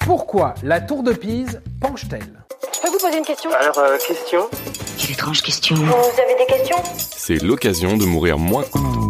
Pourquoi la tour de Pise penche-t-elle ? Je peux vous poser une question ? Alors, question ? Quelle étrange question. Vous avez des questions ? C'est l'occasion de mourir moins.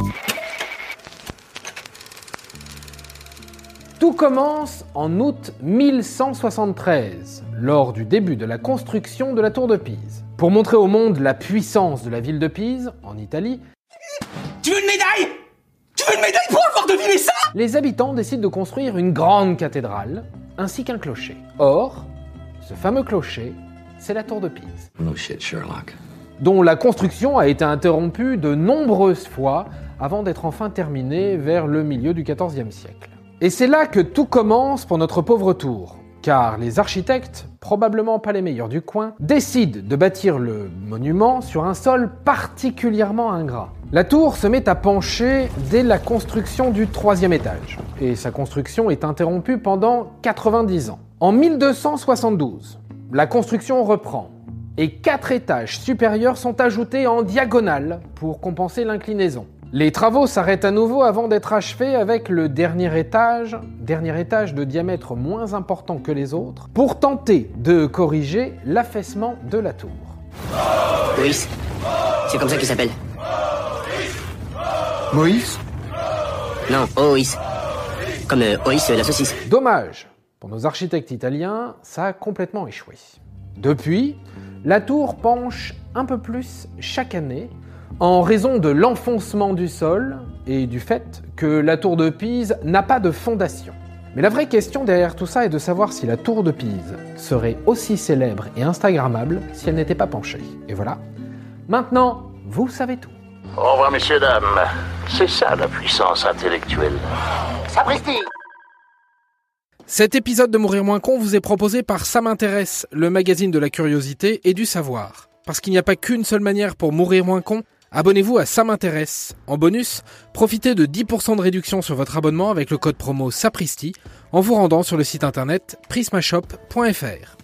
Tout commence en août 1173, lors du début de la construction de la tour de Pise. Pour montrer au monde la puissance de la ville de Pise, en Italie, Tu veux une médaille ? Tu veux une médaille pour avoir deviné ça ? les habitants décident de construire une grande cathédrale, ainsi qu'un clocher. Or, ce fameux clocher, c'est la tour de Pise, No shit, Sherlock. dont la construction a été interrompue de nombreuses fois avant d'être enfin terminée vers le milieu du XIVe siècle. Et c'est là que tout commence pour notre pauvre tour, car les architectes, probablement pas les meilleurs du coin, décident de bâtir le monument sur un sol particulièrement ingrat. La tour se met à pencher dès la construction du 3e étage, et sa construction est interrompue pendant 90 ans. En 1272, la construction reprend, et 4 étages supérieurs sont ajoutés en diagonale pour compenser l'inclinaison. Les travaux s'arrêtent à nouveau avant d'être achevés avec le dernier étage de diamètre moins important que les autres, pour tenter de corriger l'affaissement de la tour. Moïse. C'est comme ça qu'il s'appelle. Moïse? Non, Oïs. Comme Oïs, la saucisse. Dommage, pour nos architectes italiens, ça a complètement échoué. Depuis, la tour penche un peu plus chaque année, en raison de l'enfoncement du sol et du fait que la tour de Pise n'a pas de fondation. Mais la vraie question derrière tout ça est de savoir si la tour de Pise serait aussi célèbre et instagrammable si elle n'était pas penchée. Et voilà, maintenant, vous savez tout. Au revoir, messieurs, dames. C'est ça la puissance intellectuelle. Sapristi ! Cet épisode de Mourir moins con vous est proposé par Ça m'intéresse, le magazine de la curiosité et du savoir. Parce qu'il n'y a pas qu'une seule manière pour mourir moins con, abonnez-vous à Ça m'intéresse. En bonus, profitez de 10% de réduction sur votre abonnement avec le code promo SAPRISTI en vous rendant sur le site internet prismashop.fr.